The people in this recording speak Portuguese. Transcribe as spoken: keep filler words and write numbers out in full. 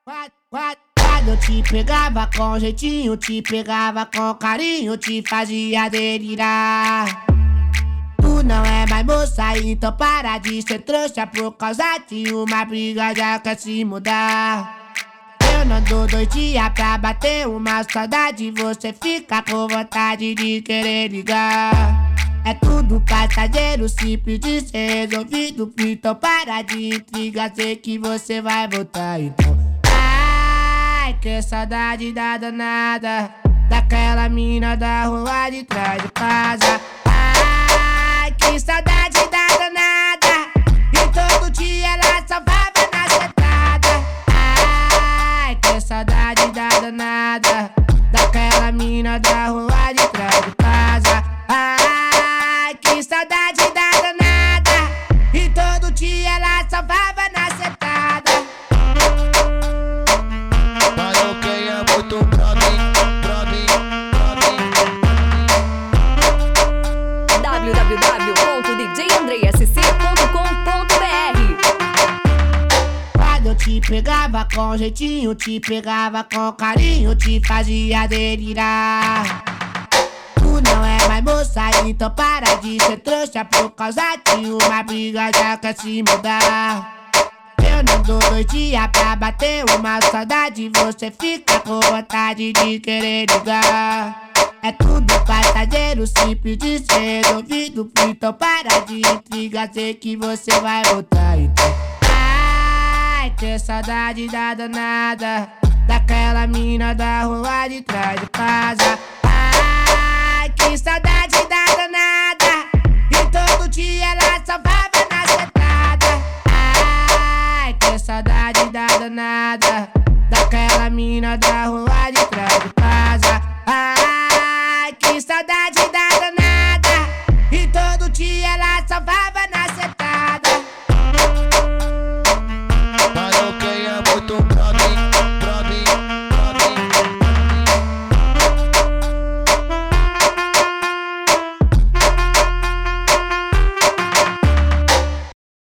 Quando eu te pegava com jeitinho, te pegava com carinho, te fazia delirar. Tu não é mais moça, então para de ser trouxa. Por causa de uma briga já quer se mudar. Eu não dou dois dias pra bater uma saudade, você fica com vontade de querer ligar. É tudo passageiro, simples de ser resolvido. Então para de intriga, sei que você vai voltar. Então, ai, que saudade da danada, daquela mina da rua de trás de casa. Ai, que saudade da danada, e todo dia ela só vai na sentada. Ai, que saudade da danada, daquela mina da rua de trás de casa. Ai, que saudade da danada, e todo dia ela só vai na sentada. Mano, quem é muito pra mim, pra mim, pra mim. w w w ponto d j andrei s c ponto com ponto b r. Quando eu te pegava com jeitinho, te pegava com carinho, te fazia delirar. Tu não é mais moça, então para de ser trouxa. Por causa de uma briga já quer se mudar. Eu não dou dois dias pra bater uma saudade, você fica com vontade de querer ligar. É tudo passageiro, simples de ser resolvido. Então para de intriga, sei que você vai voltar. Então, ai, que saudade da danada, daquela mina da rua de trás de casa. Ai, que saudade da danada, e todo dia ela só vai na sentada. Ai, que saudade da danada, daquela mina da rua de trás de casa. Ai, que saudade da danada, e todo dia ela só vai